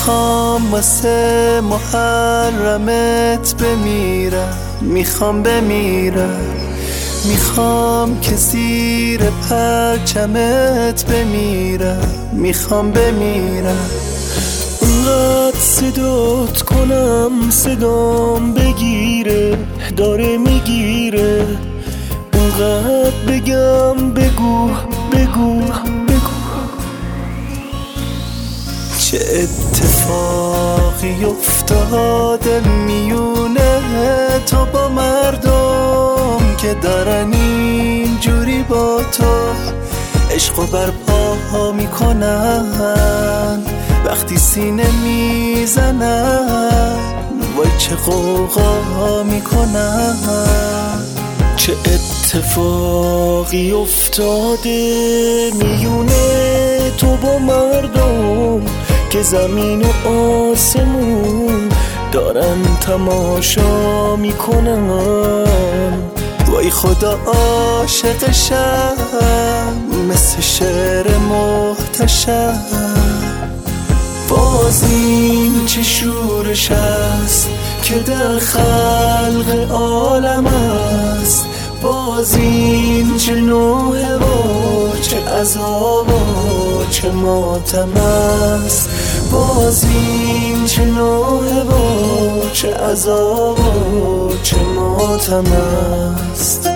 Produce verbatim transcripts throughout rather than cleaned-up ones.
میخوام واسه محرمت بمیرم، میخوام بمیرم، میخوام که زیر پرچمت بمیرم، میخوام بمیرم. اونقدر صدات کنم صدام بگیره، داره میگیره. اونقدر بگم بگو بگو بگو. چه اتفاقی افتاده میونه تو با مردم که دارن اینجوری با تو عشق و برپا میکنن، وقتی سینه میزنن وای چه غوغا میکنن. چه اتفاقی افتاده میونه تو با مردم که زمین و آسمون دارن تماشا میکنن. وای خدا عاشقشم مثل شعر محتشم. باز این چه شورش است که در خلق عالم است. باز این چه نوحه و چه عذاب و چه ماتم است. باز این چه نوحه و چه عذاب و چه ماتم است.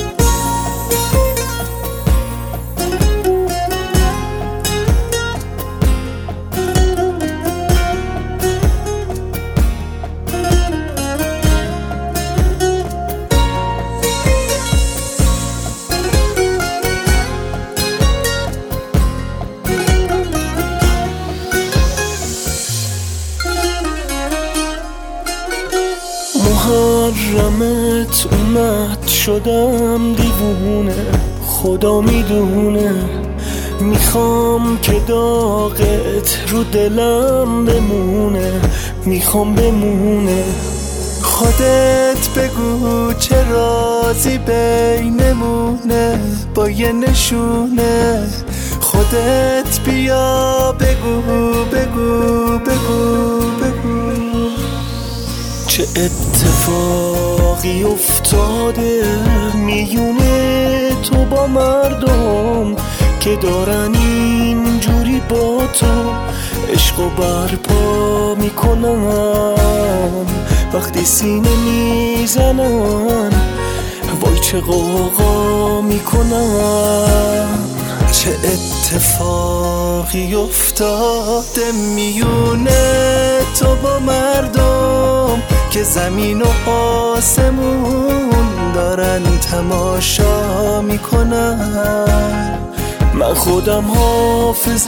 محرمت اومد شدم دیوونه، خدا میدونه. میخوام که داغت رو دلم بمونه، میخوام بمونه. خودت بگو چه رازی بینمونه با یه نشونه. خودت بیا بگو بگو بگو بگو. چه اتفاقی افتاده میونه تو با مردم که دارن اینجوری با تو عشق و برپا میکنن، وقتی سینه میزنن وای چه غوغا میکنن. چه اتفاقی افتاده میونه تو با مردم که زمین و آسمون دارن تماشا میکنن. من خودم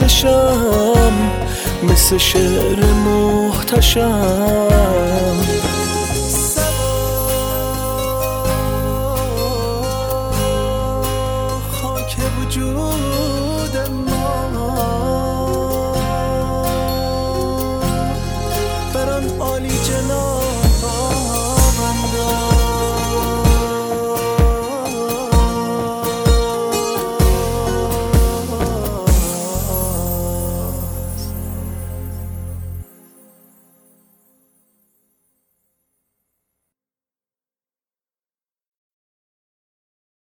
حافظشم مثل شعر محتشم.